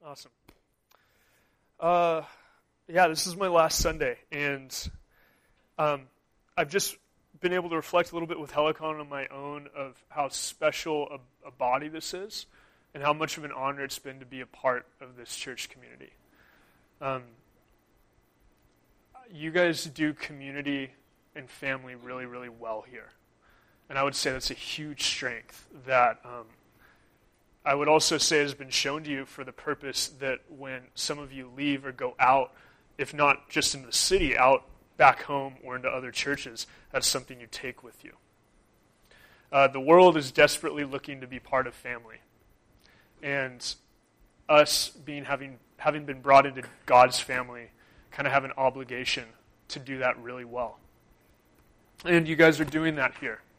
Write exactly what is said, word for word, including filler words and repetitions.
Awesome. Uh, yeah, this is my last Sunday, and um, I've just been able to reflect a little bit with Helicon on my own of how special a, a body this is, and how much of an honor it's been to be a part of this church community. Um, you guys do community and family really, really well here, and I would say that's a huge strength that um, I would also say has been shown to you for the purpose that when some of you leave or go out, if not just in the city, out back home or into other churches, that's something you take with you. Uh, the world is desperately looking to be part of family. And us being having having been brought into God's family kind of have an obligation to do that really well. And you guys are doing that here.